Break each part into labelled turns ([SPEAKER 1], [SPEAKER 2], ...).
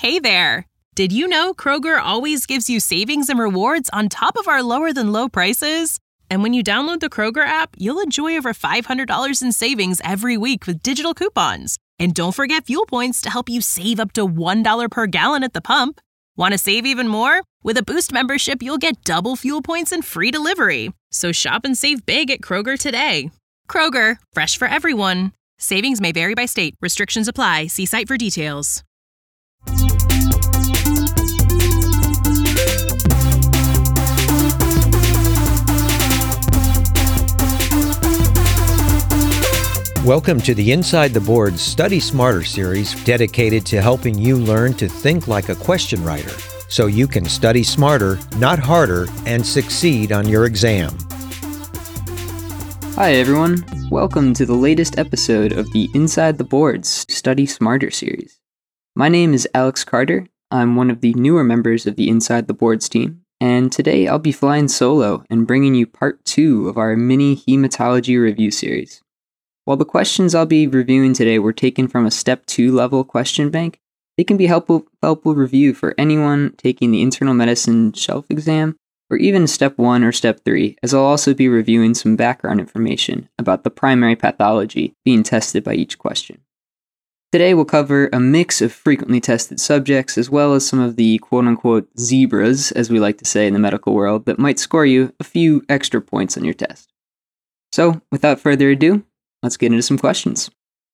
[SPEAKER 1] Hey there! Did you know Kroger always gives you savings and rewards on top of our lower-than-low prices? And when you download the Kroger app, you'll enjoy over $500 in savings every week with digital coupons. And don't forget fuel points to help you save up to $1 per gallon at the pump. Want to save even more? With a Boost membership, you'll get double fuel points and free delivery. So shop and save big at Kroger today. Kroger, fresh for everyone. Savings may vary by state. Restrictions apply. See site for details.
[SPEAKER 2] Welcome to the Inside the Board Study Smarter series dedicated to helping you learn to think like a question writer so you can study smarter, not harder, and succeed on your exam.
[SPEAKER 3] Hi everyone, welcome to the latest episode of the Inside the Boards Study Smarter series. My name is Alex Carter. I'm one of the newer members of the Inside the Boards team, and today I'll be flying solo and bringing you part 2 of our mini hematology review series. While the questions I'll be reviewing today were taken from a Step 2 level question bank, they can be helpful review for anyone taking the internal medicine shelf exam, or even Step 1 or Step 3, as I'll also be reviewing some background information about the primary pathology being tested by each question. Today we'll cover a mix of frequently tested subjects, as well as some of the quote-unquote zebras, as we like to say in the medical world, that might score you a few extra points on your test. So, without further ado, let's get into some questions.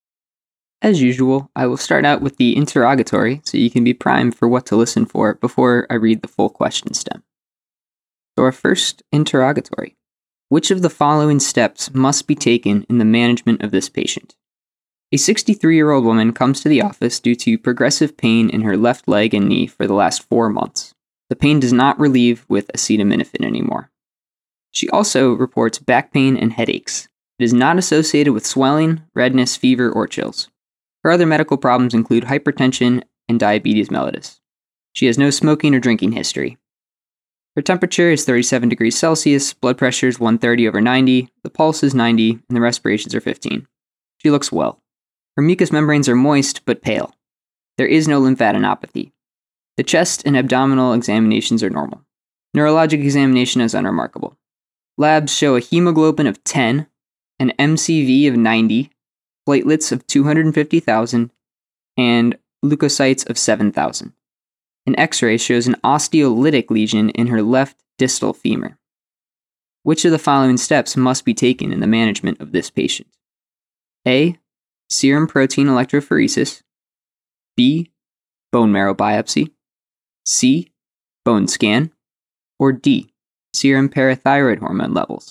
[SPEAKER 3] As usual, I will start out with the interrogatory so you can be primed for what to listen for before I read the full question stem. So our first interrogatory: which of the following steps must be taken in the management of this patient? A 63-year-old woman comes to the office due to progressive pain in her left leg and knee for the last 4 months. The pain does not relieve with acetaminophen anymore. She also reports back pain and headaches. It is not associated with swelling, redness, fever, or chills. Her other medical problems include hypertension and diabetes mellitus. She has no smoking or drinking history. Her temperature is 37 degrees Celsius, blood pressure is 130/90, the pulse is 90, and the respirations are 15. She looks well. Her mucous membranes are moist but pale. There is no lymphadenopathy. The chest and abdominal examinations are normal. Neurologic examination is unremarkable. Labs show a hemoglobin of 10, an MCV of 90, platelets of 250,000, and leukocytes of 7,000. An X-ray shows an osteolytic lesion in her left distal femur. Which of the following steps must be taken in the management of this patient? A. Serum protein electrophoresis. B. Bone marrow biopsy. C. Bone scan. Or D. Serum parathyroid hormone levels.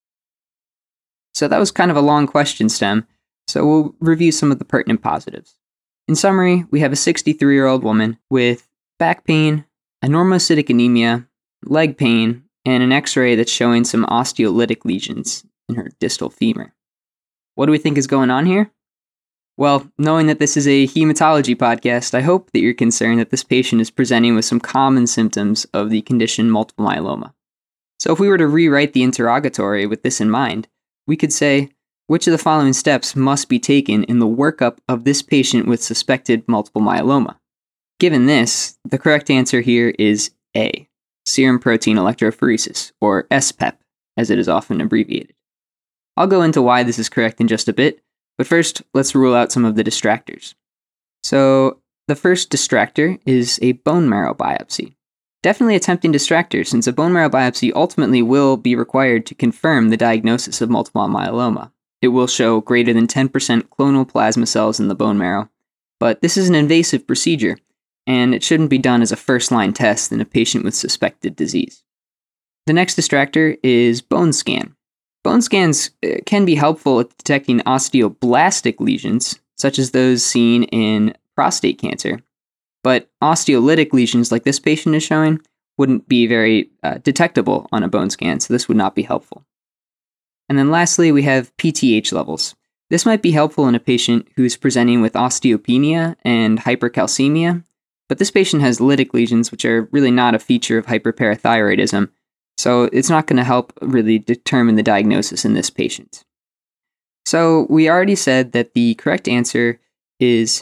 [SPEAKER 3] So that was kind of a long question stem, so we'll review some of the pertinent positives. In summary, we have a 63-year-old woman with back pain, a normocytic anemia, leg pain, and an X-ray that's showing some osteolytic lesions in her distal femur. What do we think is going on here? Well, knowing that this is a hematology podcast, I hope that you're concerned that this patient is presenting with some common symptoms of the condition multiple myeloma. So if we were to rewrite the interrogatory with this in mind, we could say, which of the following steps must be taken in the workup of this patient with suspected multiple myeloma? Given this, the correct answer here is A, serum protein electrophoresis, or SPEP, as it is often abbreviated. I'll go into why this is correct in just a bit, but first, let's rule out some of the distractors. So, the first distractor is a bone marrow biopsy. Definitely a tempting distractor, since a bone marrow biopsy ultimately will be required to confirm the diagnosis of multiple myeloma. It will show greater than 10% clonal plasma cells in the bone marrow, but this is an invasive procedure, and it shouldn't be done as a first-line test in a patient with suspected disease. The next distractor is bone scan. Bone scans can be helpful at detecting osteoblastic lesions, such as those seen in prostate cancer. But osteolytic lesions like this patient is showing wouldn't be very detectable on a bone scan, so this would not be helpful. And then lastly, we have PTH levels. This might be helpful in a patient who's presenting with osteopenia and hypercalcemia, but this patient has lytic lesions, which are really not a feature of hyperparathyroidism, so it's not going to help really determine the diagnosis in this patient. So we already said that the correct answer is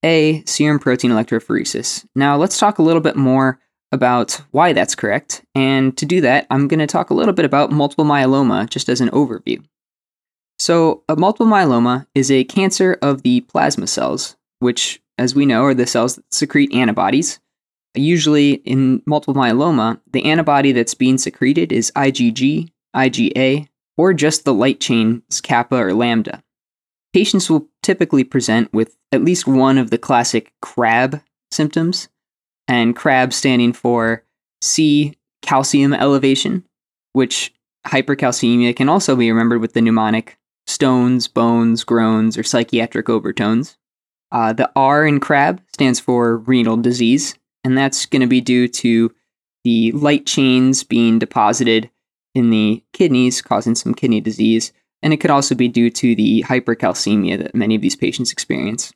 [SPEAKER 3] A, serum protein electrophoresis. Now let's talk a little bit more about why that's correct. And to do that, I'm going to talk a little bit about multiple myeloma just as an overview. So, a multiple myeloma is a cancer of the plasma cells, which, as we know, are the cells that secrete antibodies. Usually, in multiple myeloma, the antibody that's being secreted is IgG, IgA, or just the light chains kappa or lambda. Patients will typically present with at least one of the classic CRAB symptoms, and CRAB standing for C, calcium elevation, which hypercalcemia can also be remembered with the mnemonic stones, bones, groans, or psychiatric overtones. The R in CRAB stands for renal disease, and that's going to be due to the light chains being deposited in the kidneys, causing some kidney disease, and it could also be due to the hypercalcemia that many of these patients experience.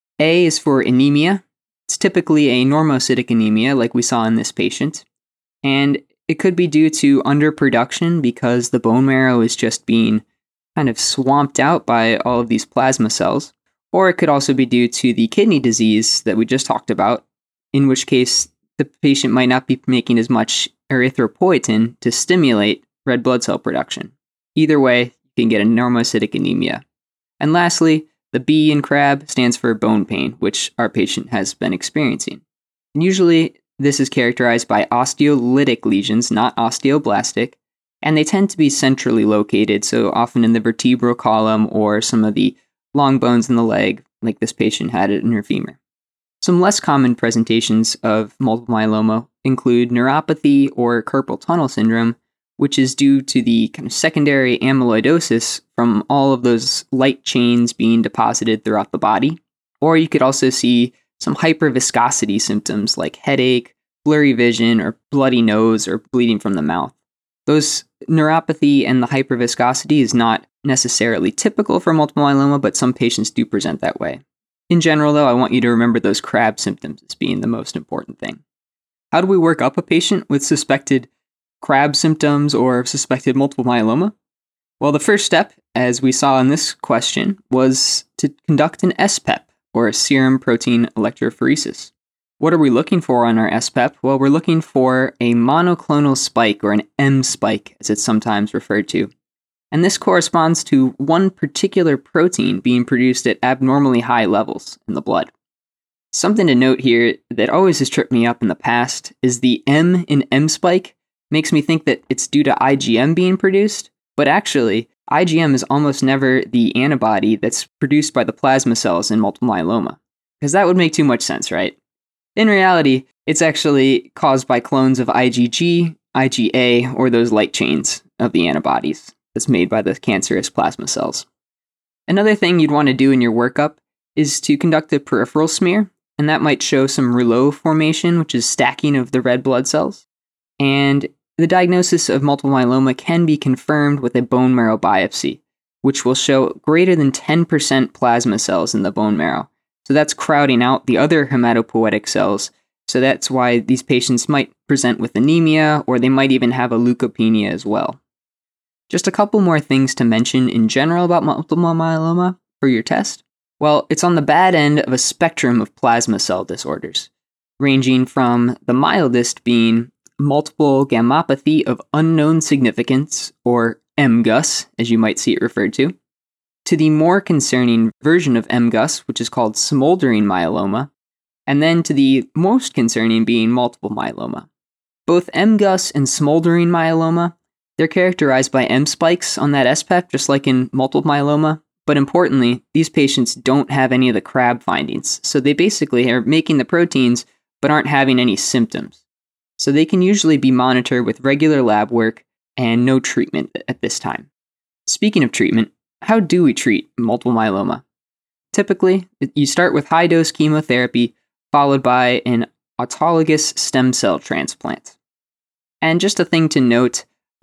[SPEAKER 3] A is for anemia. It's typically a normocytic anemia, like we saw in this patient, and it could be due to underproduction because the bone marrow is just being kind of swamped out by all of these plasma cells, or it could also be due to the kidney disease that we just talked about, in which case the patient might not be making as much erythropoietin to stimulate red blood cell production. Either way, you can get a normocytic anemia. And lastly, the B in CRAB stands for bone pain, which our patient has been experiencing. And usually, this is characterized by osteolytic lesions, not osteoblastic, and they tend to be centrally located, so often in the vertebral column or some of the long bones in the leg, like this patient had it in her femur. Some less common presentations of multiple myeloma include neuropathy or carpal tunnel syndrome, which is due to the kind of secondary amyloidosis from all of those light chains being deposited throughout the body. Or you could also see some hyperviscosity symptoms like headache, blurry vision, or bloody nose or bleeding from the mouth. Those neuropathy and the hyperviscosity is not necessarily typical for multiple myeloma, but some patients do present that way. In general, though, I want you to remember those CRAB symptoms as being the most important thing. How do we work up a patient with suspected CRAB symptoms or suspected multiple myeloma? Well, the first step, as we saw in this question, was to conduct an SPEP, or a serum protein electrophoresis. What are we looking for on our SPEP? Well, we're looking for a monoclonal spike, or an M spike, as it's sometimes referred to. And this corresponds to one particular protein being produced at abnormally high levels in the blood. Something to note here that always has tripped me up in the past is the M in M spike makes me think that it's due to IgM being produced, but actually, IgM is almost never the antibody that's produced by the plasma cells in multiple myeloma, because that would make too much sense, right? In reality, it's actually caused by clones of IgG, IgA, or those light chains of the antibodies that's made by the cancerous plasma cells. Another thing you'd want to do in your workup is to conduct a peripheral smear, and that might show some rouleau formation, which is stacking of the red blood cells. And the diagnosis of multiple myeloma can be confirmed with a bone marrow biopsy, which will show greater than 10% plasma cells in the bone marrow. So that's crowding out the other hematopoietic cells. So that's why these patients might present with anemia, or they might even have a leukopenia as well. Just a couple more things to mention in general about multiple myeloma for your test. Well, it's on the bad end of a spectrum of plasma cell disorders, ranging from the mildest being multiple gammopathy of unknown significance, or MGUS, as you might see it referred to the more concerning version of MGUS, which is called smoldering myeloma, and then to the most concerning being multiple myeloma. Both MGUS and smoldering myeloma, they're characterized by M spikes on that SPEP, just like in multiple myeloma, but importantly, these patients don't have any of the CRAB findings, so they basically are making the proteins but aren't having any symptoms. So they can usually be monitored with regular lab work and no treatment at this time. Speaking of treatment, how do we treat multiple myeloma? Typically, you start with high-dose chemotherapy followed by an autologous stem cell transplant. And just a thing to note,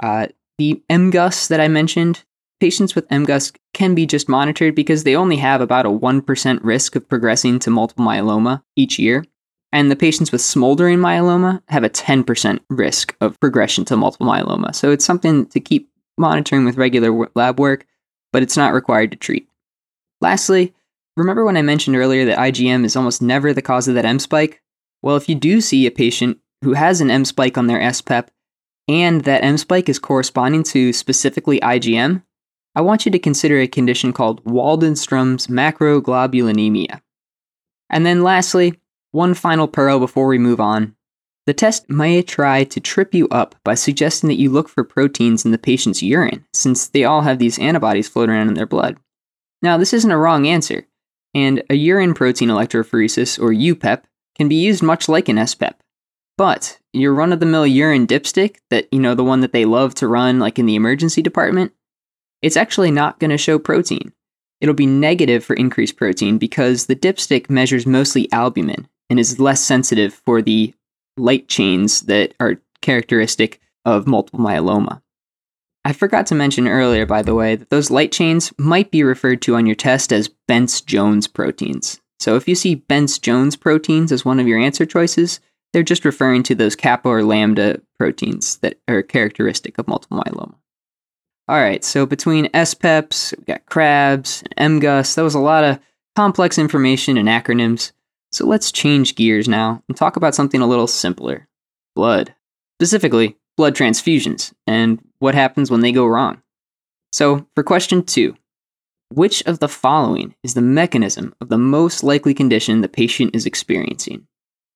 [SPEAKER 3] the MGUS that I mentioned, patients with MGUS can be just monitored because they only have about a 1% risk of progressing to multiple myeloma each year. And the patients with smoldering myeloma have a 10% risk of progression to multiple myeloma. So it's something to keep monitoring with regular lab work, but it's not required to treat. Lastly, remember when I mentioned earlier that IgM is almost never the cause of that M spike? Well, if you do see a patient who has an M spike on their SPEP, and that M spike is corresponding to specifically IgM, I want you to consider a condition called Waldenstrom's macroglobulinemia. And then lastly, one final pearl before we move on. The test may try to trip you up by suggesting that you look for proteins in the patient's urine, since they all have these antibodies floating around in their blood. Now, this isn't a wrong answer, and a urine protein electrophoresis, or UPEP, can be used much like an SPEP. But your run-of-the-mill urine dipstick, the one that they love to run like in the emergency department, it's actually not going to show protein. It'll be negative for increased protein because the dipstick measures mostly albumin and is less sensitive for the light chains that are characteristic of multiple myeloma. I forgot to mention earlier, by the way, that those light chains might be referred to on your test as Bence-Jones proteins. So if you see Bence-Jones proteins as one of your answer choices, they're just referring to those kappa or lambda proteins that are characteristic of multiple myeloma. Alright, so between SPEPs, we've got CRABs, and MGUS, that was a lot of complex information and acronyms. So let's change gears now and talk about something a little simpler. Blood. Specifically, blood transfusions, and what happens when they go wrong. So, for question 2, which of the following is the mechanism of the most likely condition the patient is experiencing?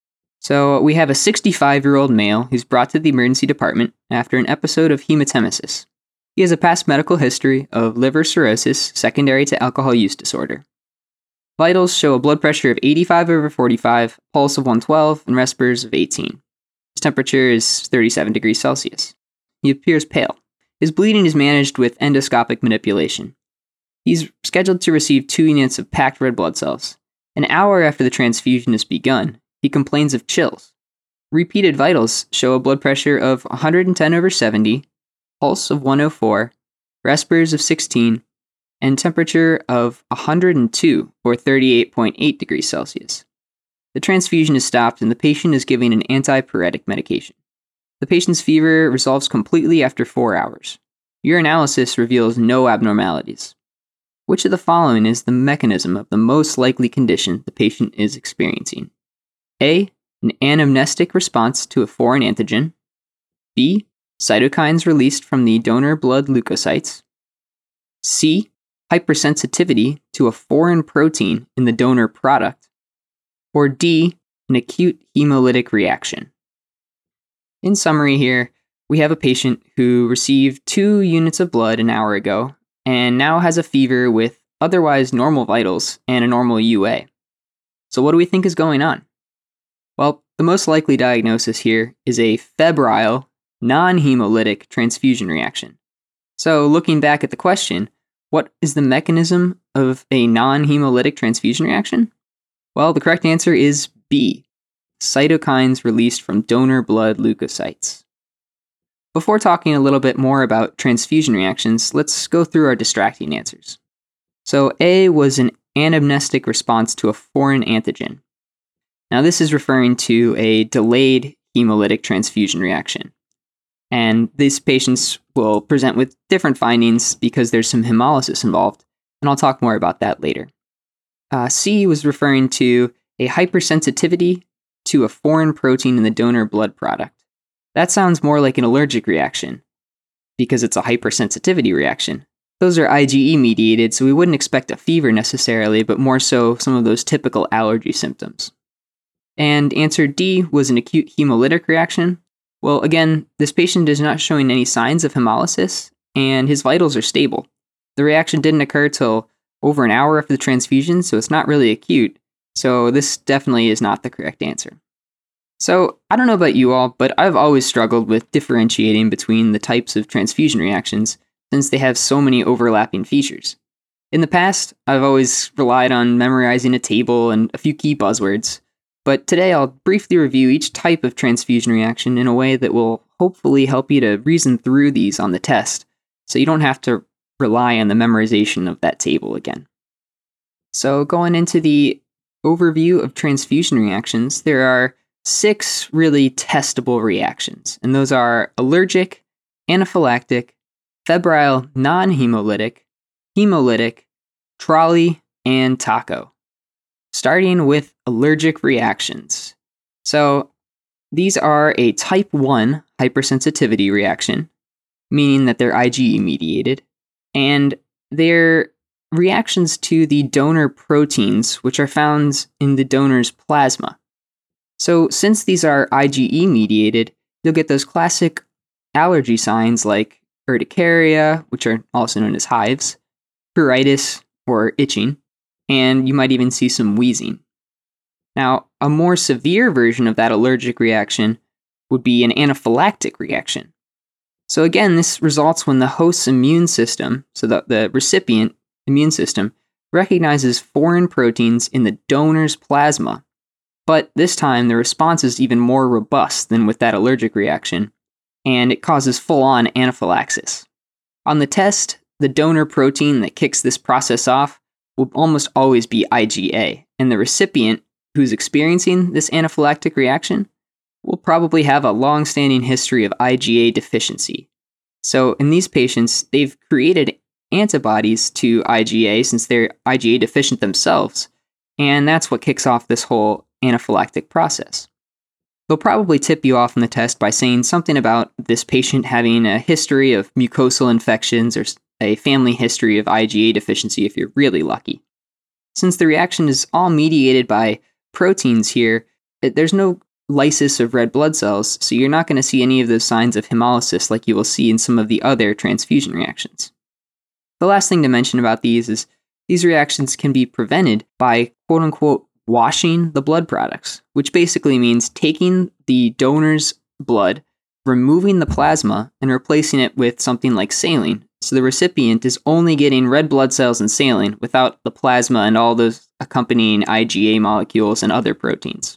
[SPEAKER 3] So, we have a 65-year-old male who's brought to the emergency department after an episode of hematemesis. He has a past medical history of liver cirrhosis secondary to alcohol use disorder. Vitals show a blood pressure of 85/45, pulse of 112, and respirs of 18. His temperature is 37 degrees Celsius. He appears pale. His bleeding is managed with endoscopic manipulation. He's scheduled to receive 2 units of packed red blood cells. An hour after the transfusion has begun, he complains of chills. Repeated vitals show a blood pressure of 110/70, pulse of 104, respirs of 16, and temperature of 102 or 38.8 degrees Celsius. The transfusion is stopped and the patient is given an antipyretic medication. The patient's fever resolves completely after 4 hours. Urinalysis reveals no abnormalities. Which of the following is the mechanism of the most likely condition the patient is experiencing? A. An anamnestic response to a foreign antigen. B. Cytokines released from the donor blood leukocytes. C. Hypersensitivity to a foreign protein in the donor product. Or D. An acute hemolytic reaction. In summary here, we have a patient who received 2 units of blood an hour ago and now has a fever with otherwise normal vitals and a normal UA. So what do we think is going on? Well, the most likely diagnosis here is a febrile, non-hemolytic transfusion reaction. So looking back at the question, what is the mechanism of a non-hemolytic transfusion reaction? Well, the correct answer is B. Cytokines released from donor blood leukocytes. Before talking a little bit more about transfusion reactions, let's go through our distracting answers. So A was an anamnestic response to a foreign antigen. Now this is referring to a delayed hemolytic transfusion reaction. And these patients will present with different findings because there's some hemolysis involved, and I'll talk more about that later. C was referring to a hypersensitivity to a foreign protein in the donor blood product. That sounds more like an allergic reaction, because it's a hypersensitivity reaction. Those are IgE mediated, so we wouldn't expect a fever necessarily, but more so some of those typical allergy symptoms. And answer D was an acute hemolytic reaction. Well, again, this patient is not showing any signs of hemolysis, and his vitals are stable. The reaction didn't occur till over an hour after the transfusion, so it's not really acute, so this definitely is not the correct answer. So, I don't know about you all, but I've always struggled with differentiating between the types of transfusion reactions, since they have so many overlapping features. In the past, I've always relied on memorizing a table and a few key buzzwords, but today I'll briefly review each type of transfusion reaction in a way that will hopefully help you to reason through these on the test, so you don't have to rely on the memorization of that table again. So going into the overview of transfusion reactions, there are 6 really testable reactions, and those are allergic, anaphylactic, febrile non-hemolytic, hemolytic, trolley, and taco. Starting with allergic reactions. So these are a type 1 hypersensitivity reaction, meaning that they're IgE mediated, and they're reactions to the donor proteins, which are found in the donor's plasma. So since these are IgE mediated, you'll get those classic allergy signs like urticaria, which are also known as hives, pruritus or itching, and you might even see some wheezing. Now, a more severe version of that allergic reaction would be an anaphylactic reaction. So again, this results when the host's immune system, so the recipient immune system, recognizes foreign proteins in the donor's plasma. But this time, the response is even more robust than with that allergic reaction, and it causes full-on anaphylaxis. On the test, the donor protein that kicks this process off will almost always be IgA, and the recipient who's experiencing this anaphylactic reaction will probably have a long-standing history of IgA deficiency. So in these patients, they've created antibodies to IgA since they're IgA deficient themselves, and that's what kicks off this whole anaphylactic process. They'll probably tip you off on the test by saying something about this patient having a history of mucosal infections or a family history of IgA deficiency if you're really lucky. Since the reaction is all mediated by proteins here, there's no lysis of red blood cells, so you're not going to see any of those signs of hemolysis like you will see in some of the other transfusion reactions. The last thing to mention about these is these reactions can be prevented by quote-unquote washing the blood products, which basically means taking the donor's blood, removing the plasma, and replacing it with something like saline, so the recipient is only getting red blood cells and saline without the plasma and all those accompanying IgA molecules and other proteins.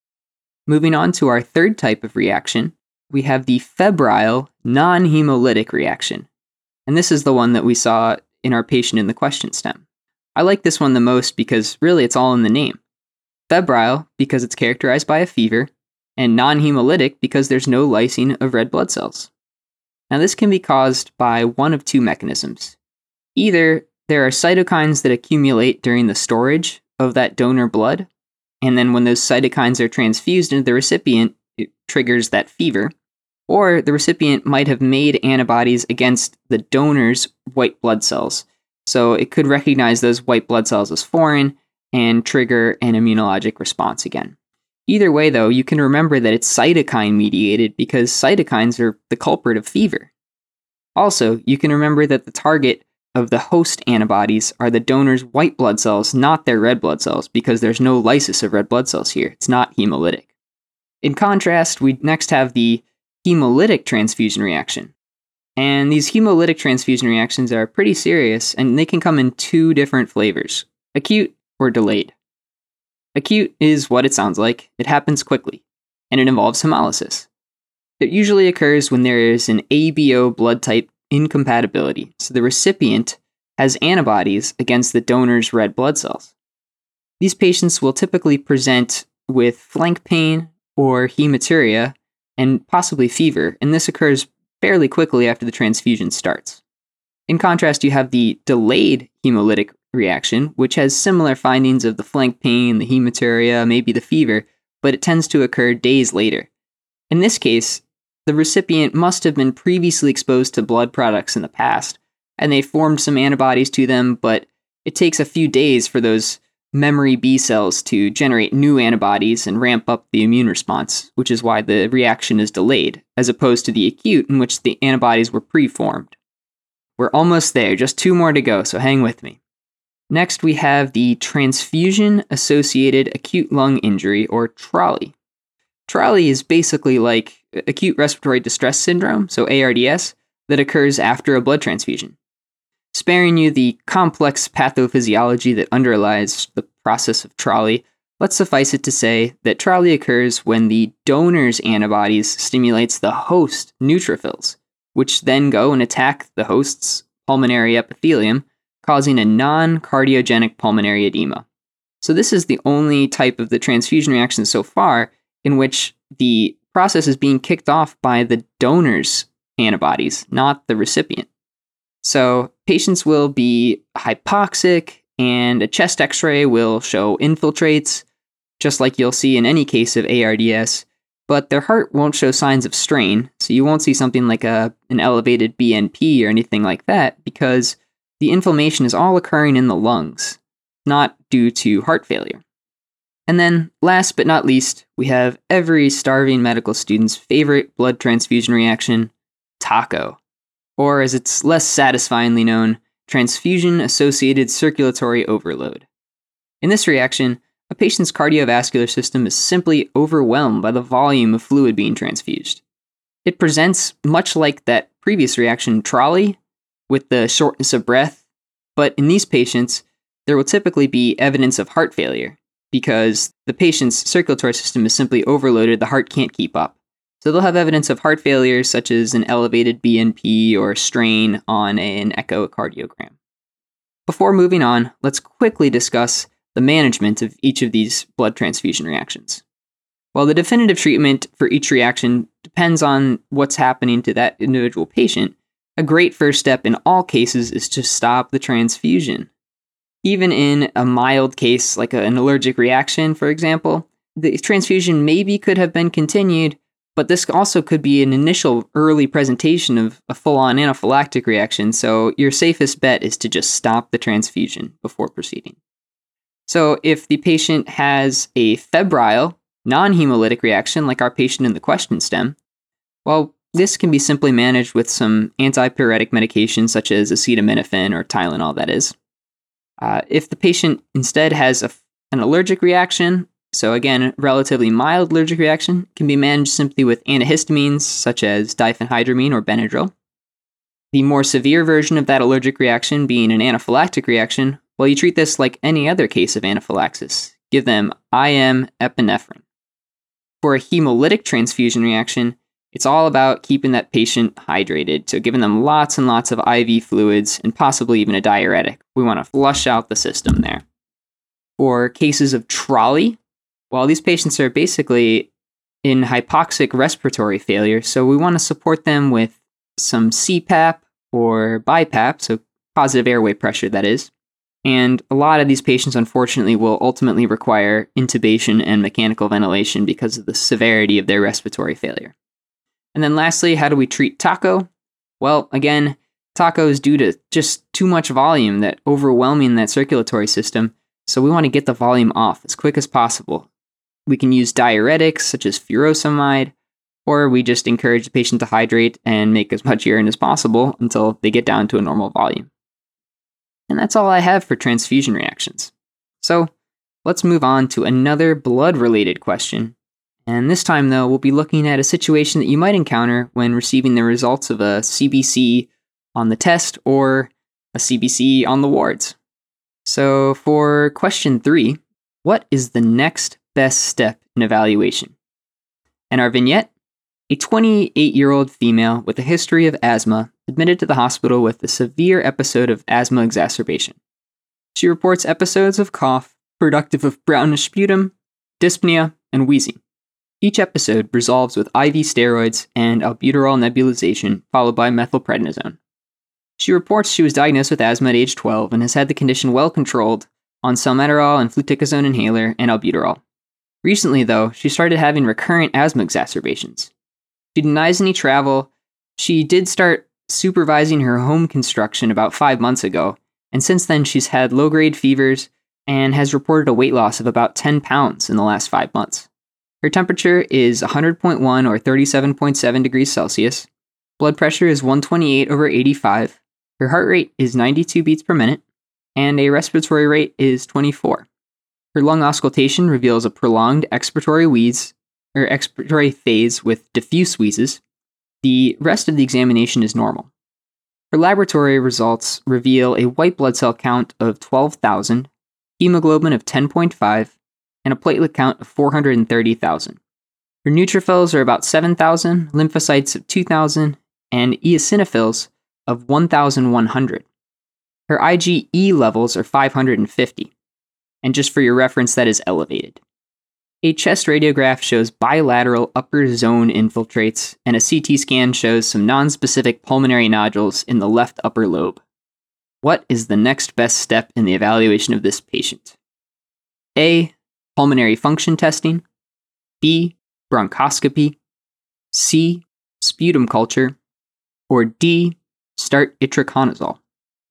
[SPEAKER 3] Moving on to our third type of reaction, we have the febrile non-hemolytic reaction. And this is the one that we saw in our patient in the question stem. I like this one the most because really it's all in the name. Febrile because it's characterized by a fever, and non-hemolytic because there's no lysing of red blood cells. Now this can be caused by one of two mechanisms. Either there are cytokines that accumulate during the storage of that donor blood, and then when those cytokines are transfused into the recipient, it triggers that fever, or the recipient might have made antibodies against the donor's white blood cells, so it could recognize those white blood cells as foreign and trigger an immunologic response again. Either way, though, you can remember that it's cytokine mediated because cytokines are the culprit of fever. Also, you can remember that the target of the host antibodies are the donor's white blood cells, not their red blood cells, because there's no lysis of red blood cells here. It's not hemolytic. In contrast, we next have the hemolytic transfusion reaction. And these hemolytic transfusion reactions are pretty serious, and they can come in two different flavors, acute or delayed. Acute is what it sounds like. It happens quickly, and it involves hemolysis. It usually occurs when there is an ABO blood type incompatibility, so the recipient has antibodies against the donor's red blood cells. These patients will typically present with flank pain or hematuria and possibly fever, and this occurs fairly quickly after the transfusion starts. In contrast, you have the delayed hemolytic reaction, which has similar findings of the flank pain, the hematuria, maybe the fever, but it tends to occur days later. In this case, the recipient must have been previously exposed to blood products in the past, and they formed some antibodies to them, but it takes a few days for those memory B cells to generate new antibodies and ramp up the immune response, which is why the reaction is delayed, as opposed to the acute in which the antibodies were pre-formed. We're almost there, just 2 more to go, so hang with me. Next, we have the transfusion-associated acute lung injury, or TRALI. TRALI is basically like acute respiratory distress syndrome, so ARDS, that occurs after a blood transfusion. Sparing you the complex pathophysiology that underlies the process of TRALI, let's suffice it to say that TRALI occurs when the donor's antibodies stimulates the host neutrophils, which then go and attack the host's pulmonary epithelium, causing a non-cardiogenic pulmonary edema. So this is the only type of the transfusion reaction so far in which the process is being kicked off by the donor's antibodies, not the recipient. So patients will be hypoxic and a chest x-ray will show infiltrates, just like you'll see in any case of ARDS, but their heart won't show signs of strain, so you won't see something like an elevated BNP or anything like that, because the inflammation is all occurring in the lungs, not due to heart failure. And then, last but not least, we have every starving medical student's favorite blood transfusion reaction, TACO, or as it's less satisfyingly known, transfusion-associated circulatory overload. In this reaction, a patient's cardiovascular system is simply overwhelmed by the volume of fluid being transfused. It presents much like that previous reaction, TRALI, with the shortness of breath, but in these patients, there will typically be evidence of heart failure, because the patient's circulatory system is simply overloaded, the heart can't keep up. So they'll have evidence of heart failure, such as an elevated BNP or strain on an echocardiogram. Before moving on, let's quickly discuss the management of each of these blood transfusion reactions. While the definitive treatment for each reaction depends on what's happening to that individual patient, a great first step in all cases is to stop the transfusion. Even in a mild case like an allergic reaction, for example, the transfusion maybe could have been continued, but this also could be an initial early presentation of a full-on anaphylactic reaction, so your safest bet is to just stop the transfusion before proceeding. So if the patient has a febrile, non-hemolytic reaction like our patient in the question stem, well, this can be simply managed with some antipyretic medications such as acetaminophen or Tylenol, that is. If the patient instead has an allergic reaction, so again, relatively mild allergic reaction, can be managed simply with antihistamines such as diphenhydramine or Benadryl. The more severe version of that allergic reaction being an anaphylactic reaction, well, you treat this like any other case of anaphylaxis. Give them IM epinephrine. For a hemolytic transfusion reaction, it's all about keeping that patient hydrated, so giving them lots and lots of IV fluids and possibly even a diuretic. We want to flush out the system there. For cases of TRALI, well, these patients are basically in hypoxic respiratory failure, so we want to support them with some CPAP or BiPAP, so positive airway pressure, that is. And a lot of these patients, unfortunately, will ultimately require intubation and mechanical ventilation because of the severity of their respiratory failure. And then lastly, how do we treat TACO? Well, again, TACO is due to just too much volume, that overwhelming that circulatory system, so we want to get the volume off as quick as possible. We can use diuretics such as furosemide, or we just encourage the patient to hydrate and make as much urine as possible until they get down to a normal volume. And that's all I have for transfusion reactions. So let's move on to another blood-related question. And this time, though, we'll be looking at a situation that you might encounter when receiving the results of a CBC on the test or a CBC on the wards. So for question 3, what is the next best step in evaluation? And our vignette: a 28-year-old female with a history of asthma admitted to the hospital with a severe episode of asthma exacerbation. She reports episodes of cough, productive of brownish sputum, dyspnea, and wheezing. Each episode resolves with IV steroids and albuterol nebulization, followed by methylprednisone. She reports she was diagnosed with asthma at age 12 and has had the condition well controlled on salmeterol and fluticasone inhaler and albuterol. Recently, though, she started having recurrent asthma exacerbations. She denies any travel. She did start supervising her home construction about 5 months ago, and since then she's had low-grade fevers and has reported a weight loss of about 10 pounds in the last 5 months. Her temperature is 100.1 or 37.7 degrees Celsius. Blood pressure is 128/85. Her heart rate is 92 beats per minute, and a respiratory rate is 24. Her lung auscultation reveals a prolonged expiratory phase with diffuse wheezes. The rest of the examination is normal. Her laboratory results reveal a white blood cell count of 12,000, hemoglobin of 10.5, and a platelet count of 430,000. Her neutrophils are about 7,000, lymphocytes of 2,000, and eosinophils of 1,100. Her IgE levels are 550. And just for your reference, that is elevated. A chest radiograph shows bilateral upper zone infiltrates, and a CT scan shows some nonspecific pulmonary nodules in the left upper lobe. What is the next best step in the evaluation of this patient? A. Pulmonary function testing. B. Bronchoscopy. C. Sputum culture. Or D. Start itraconazole.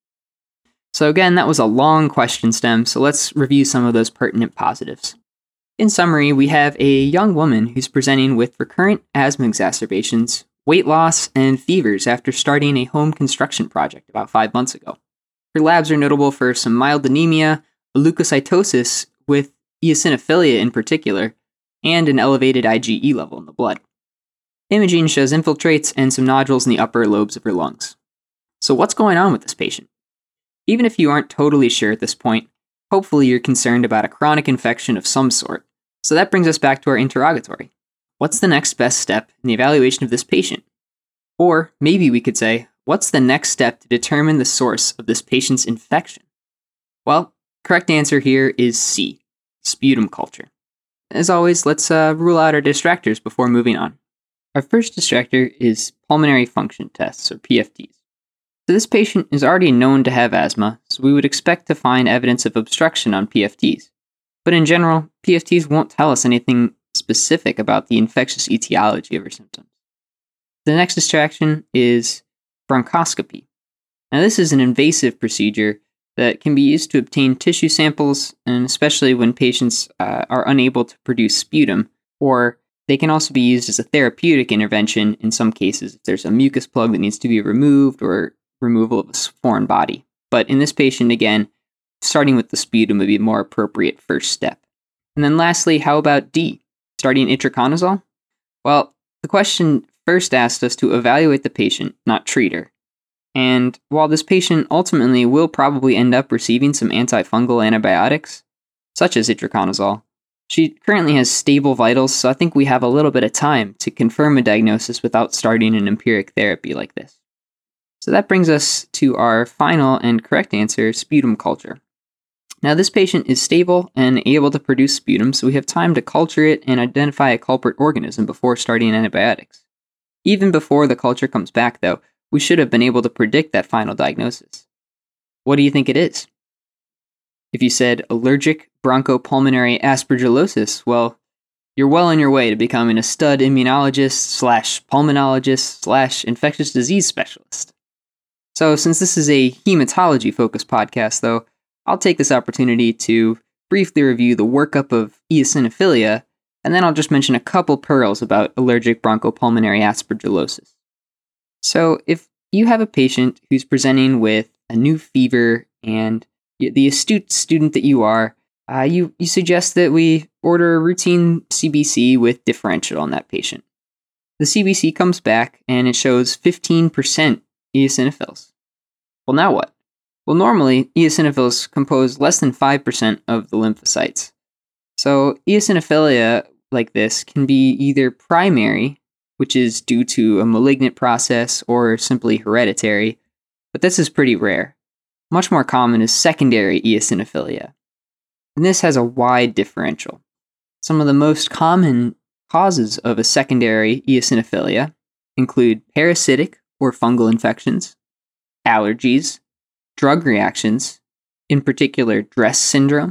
[SPEAKER 3] So again, that was a long question stem, so let's review some of those pertinent positives. In summary, we have a young woman who's presenting with recurrent asthma exacerbations, weight loss, and fevers after starting a home construction project about 5 months ago. Her labs are notable for some mild anemia, a leukocytosis with eosinophilia in particular, and an elevated IgE level in the blood. Imaging shows infiltrates and some nodules in the upper lobes of her lungs. So what's going on with this patient? Even if you aren't totally sure at this point, hopefully you're concerned about a chronic infection of some sort. So that brings us back to our interrogatory. What's the next best step in the evaluation of this patient? Or maybe we could say, what's the next step to determine the source of this patient's infection? Well, correct answer here is C, sputum culture. As always, let's rule out our distractors before moving on. Our first distractor is pulmonary function tests, or PFTs. So this patient is already known to have asthma, so we would expect to find evidence of obstruction on PFTs. But in general, PFTs won't tell us anything specific about the infectious etiology of her symptoms. The next distraction is bronchoscopy. Now this is an invasive procedure that can be used to obtain tissue samples, and especially when patients are unable to produce sputum, or they can also be used as a therapeutic intervention in some cases if there's a mucus plug that needs to be removed or removal of a foreign body. But in this patient, again, starting with the sputum would be a more appropriate first step. And then lastly, how about D, starting itraconazole? Well, the question first asked us to evaluate the patient, not treat her. And while this patient ultimately will probably end up receiving some antifungal antibiotics, such as itraconazole, she currently has stable vitals, so I think we have a little bit of time to confirm a diagnosis without starting an empiric therapy like this. So that brings us to our final and correct answer, sputum culture. Now this patient is stable and able to produce sputum, so we have time to culture it and identify a culprit organism before starting antibiotics. Even before the culture comes back, though, we should have been able to predict that final diagnosis. What do you think it is? If you said allergic bronchopulmonary aspergillosis, well, you're well on your way to becoming a stud immunologist/pulmonologist/infectious disease specialist. So since this is a hematology-focused podcast, though, I'll take this opportunity to briefly review the workup of eosinophilia, and then I'll just mention a couple pearls about allergic bronchopulmonary aspergillosis. So if you have a patient who's presenting with a new fever and the astute student that you are, you suggest that we order a routine CBC with differential on that patient. The CBC comes back and it shows 15% eosinophils. Well, now what? Well, normally, eosinophils compose less than 5% of the lymphocytes. So eosinophilia like this can be either primary, which is due to a malignant process, or simply hereditary, but this is pretty rare. Much more common is secondary eosinophilia, and this has a wide differential. Some of the most common causes of a secondary eosinophilia include parasitic or fungal infections, allergies, drug reactions, in particular DRESS syndrome,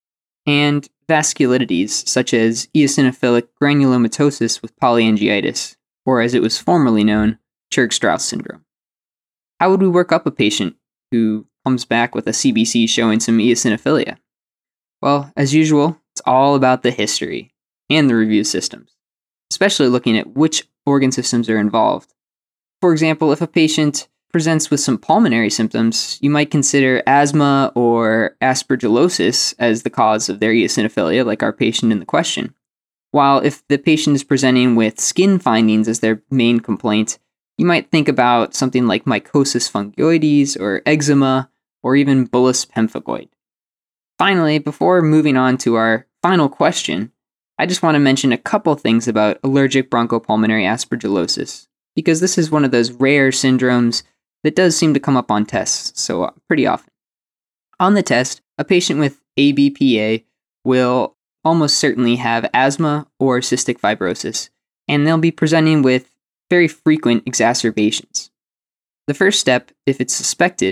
[SPEAKER 3] and vasculitides such as eosinophilic granulomatosis with polyangiitis, or as it was formerly known, Churg-Strauss syndrome. How would we work up a patient who comes back with a CBC showing some eosinophilia? Well, as usual, it's all about the history and the review systems, especially looking at which organ systems are involved. For example, if a patient presents with some pulmonary symptoms, you might consider asthma or aspergillosis as the cause of their eosinophilia, like our patient in the question. While if the patient is presenting with skin findings as their main complaint, you might think about something like mycosis fungoides or eczema or even bullous pemphigoid. Finally, before moving on to our final question, I just want to mention a couple things about allergic bronchopulmonary aspergillosis, because this is one of those rare syndromes that does seem to come up on tests, so pretty often. On the test, a patient with ABPA will almost certainly have asthma or cystic fibrosis, and they'll be presenting with very frequent exacerbations. The first step, if it's suspected,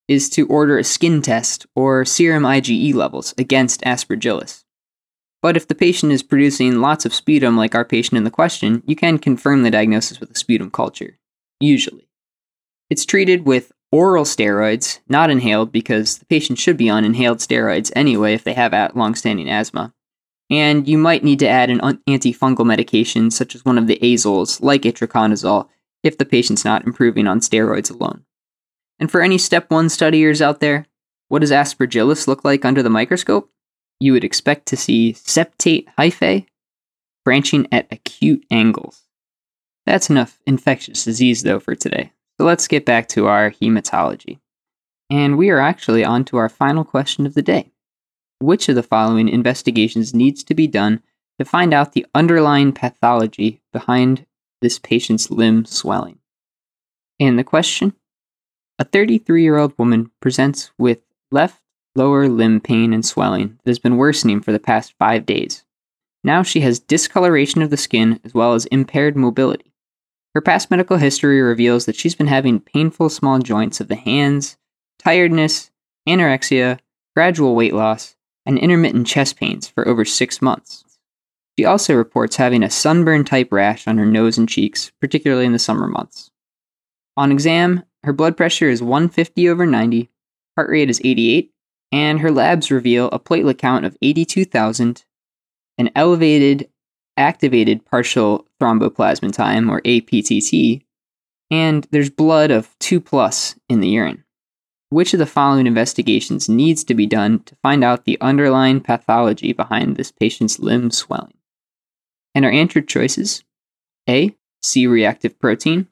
[SPEAKER 3] is to order a skin test or serum IgE levels against Aspergillus. But if the patient is producing lots of sputum like our patient in the question, you can confirm the diagnosis with a sputum culture, usually. It's treated with oral steroids, not inhaled, because the patient should be on inhaled steroids anyway if they have long-standing asthma. And you might need to add an antifungal medication such as one of the azoles, like itraconazole, if the patient's not improving on steroids alone. And for any Step 1 studiers out there, what does Aspergillus look like under the microscope? You would expect to see septate hyphae branching at acute angles. That's enough infectious disease, though, for today. So let's get back to our hematology. And we are actually on to our final question of the day. Which of the following investigations needs to be done to find out the underlying pathology behind this patient's limb swelling? And the question: a 33-year-old woman presents with left lower limb pain and swelling that has been worsening for the past 5 days. Now she has discoloration of the skin as well as impaired mobility. Her past medical history reveals that she's been having painful small joints of the hands, tiredness, anorexia, gradual weight loss, and intermittent chest pains for over 6 months. She also reports having a sunburn-type rash on her nose and cheeks, particularly in the summer months. On exam, her blood pressure is 150/90, heart rate is 88, and her labs reveal a platelet count of 82,000, an elevated activated partial thromboplasmin time, or APTT, and there's blood of 2+ in the urine. Which of the following investigations needs to be done to find out the underlying pathology behind this patient's limb swelling? And our answer choices: A, C-reactive protein,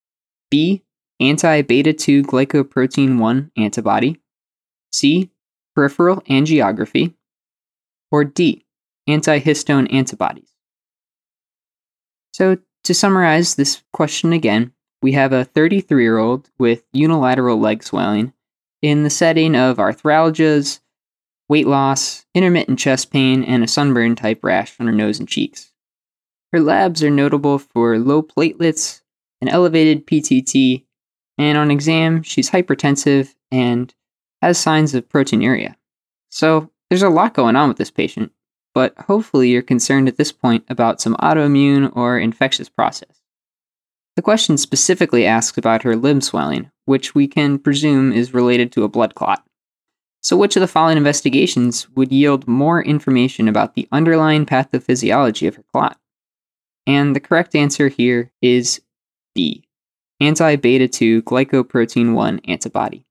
[SPEAKER 3] B, anti-beta-2 glycoprotein 1 antibody, C, peripheral angiography, or D, antihistone antibodies. So to summarize this question again, we have a 33-year-old with unilateral leg swelling in the setting of arthralgias, weight loss, intermittent chest pain, and a sunburn-type rash on her nose and cheeks. Her labs are notable for low platelets, an elevated PTT, and on exam, she's hypertensive and has signs of proteinuria. So there's a lot going on with this patient, but hopefully you're concerned at this point about some autoimmune or infectious process. The question specifically asks about her limb swelling, which we can presume is related to a blood clot. So which of the following investigations would yield more information about the underlying pathophysiology of her clot? And the correct answer here is B, anti-beta-2 glycoprotein 1 antibody.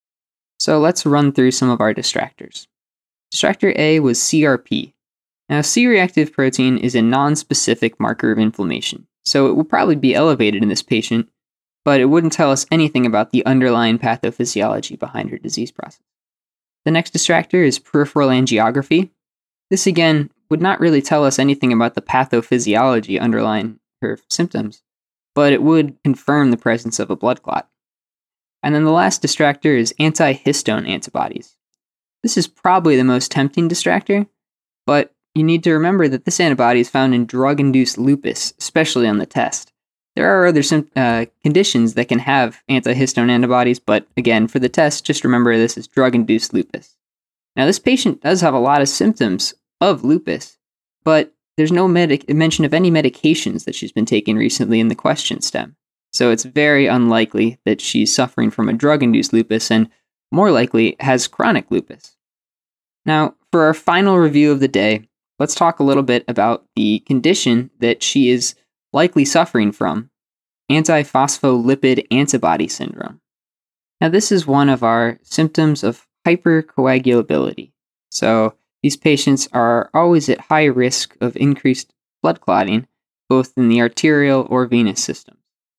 [SPEAKER 3] So let's run through some of our distractors. Distractor A was CRP. Now, C-reactive protein is a non-specific marker of inflammation, so it will probably be elevated in this patient, but it wouldn't tell us anything about the underlying pathophysiology behind her disease process. The next distractor is peripheral angiography. This again would not really tell us anything about the pathophysiology underlying her symptoms, but it would confirm the presence of a blood clot. And then the last distractor is antihistone antibodies. This is probably the most tempting distractor, but you need to remember that this antibody is found in drug-induced lupus, especially on the test. There are other conditions that can have antihistone antibodies, but again, for the test, just remember this is drug-induced lupus. Now, this patient does have a lot of symptoms of lupus, but there's no mention of any medications that she's been taking recently in the question stem. So it's very unlikely that she's suffering from a drug-induced lupus and more likely has chronic lupus. Now, for our final review of the day, let's talk a little bit about the condition that she is likely suffering from, antiphospholipid antibody syndrome. Now, this is one of our symptoms of hypercoagulability. So these patients are always at high risk of increased blood clotting, both in the arterial or venous system.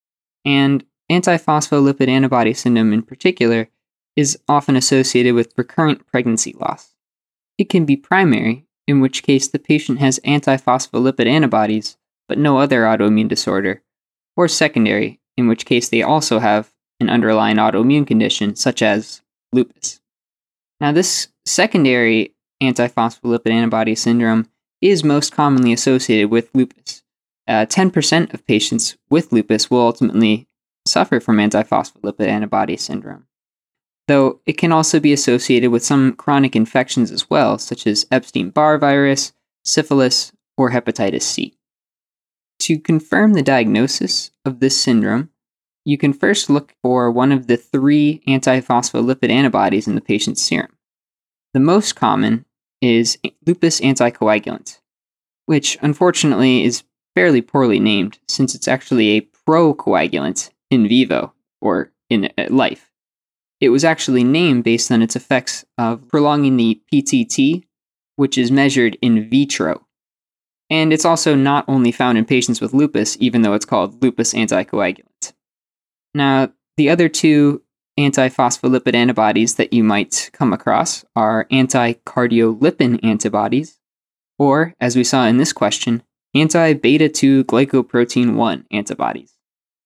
[SPEAKER 3] And antiphospholipid antibody syndrome in particular is often associated with recurrent pregnancy loss. It can be primary, in which case the patient has antiphospholipid antibodies, but no other autoimmune disorder, or secondary, in which case they also have an underlying autoimmune condition, such as lupus. Now, this secondary antiphospholipid antibody syndrome is most commonly associated with lupus. 10% of patients with lupus will ultimately suffer from antiphospholipid antibody syndrome. though it can also be associated with some chronic infections as well, such as Epstein-Barr virus, syphilis, or hepatitis C. To confirm the diagnosis of this syndrome, you can first look for one of the 3 antiphospholipid antibodies in the patient's serum. The most common is lupus anticoagulant, which unfortunately is fairly poorly named since it's actually a procoagulant in vivo, or in life. It was actually named based on its effects of prolonging the PTT, which is measured in vitro. And it's also not only found in patients with lupus, even though it's called lupus anticoagulant. Now, the other 2 antiphospholipid antibodies that you might come across are anti-cardiolipin antibodies, or, as we saw in this question, anti-beta-2 glycoprotein 1 antibodies.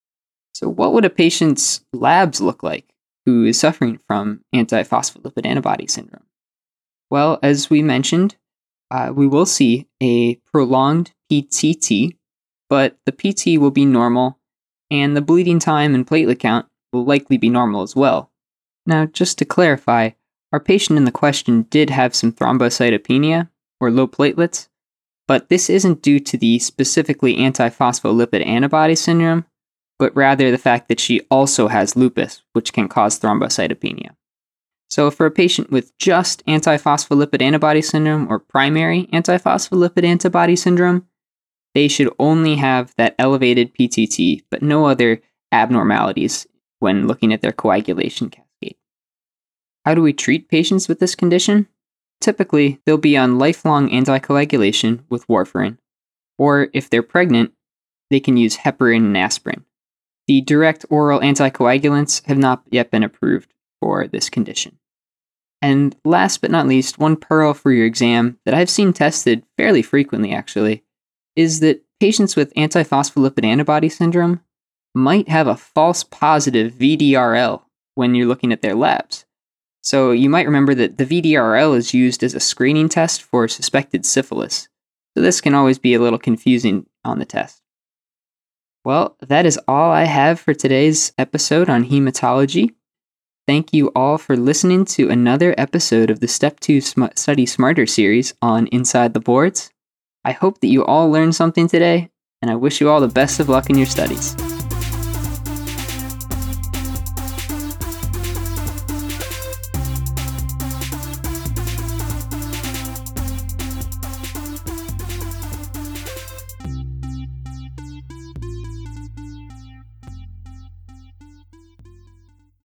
[SPEAKER 3] So what would a patient's labs look like who is suffering from antiphospholipid antibody syndrome? Well, as we mentioned, we will see a prolonged PTT, but the PT will be normal, and the bleeding time and platelet count will likely be normal as well. Now, just to clarify, our patient in the question did have some thrombocytopenia, or low platelets, but this isn't due to the specifically antiphospholipid antibody syndrome, but rather the fact that she also has lupus, which can cause thrombocytopenia. So for a patient with just antiphospholipid antibody syndrome or primary antiphospholipid antibody syndrome, they should only have that elevated PTT, but no other abnormalities when looking at their coagulation cascade. How do we treat patients with this condition? Typically, they'll be on lifelong anticoagulation with warfarin, or if they're pregnant, they can use heparin and aspirin. The direct oral anticoagulants have not yet been approved for this condition. And last but not least, one pearl for your exam that I've seen tested fairly frequently actually, is that patients with antiphospholipid antibody syndrome might have a false positive VDRL when you're looking at their labs. So you might remember that the VDRL is used as a screening test for suspected syphilis. So this can always be a little confusing on the test. Well, that is all I have for today's episode on hematology. Thank you all for listening to another episode of the Step 2 Study Smarter series on Inside the Boards. I hope that you all learned something today, and I wish you all the best of luck in your studies.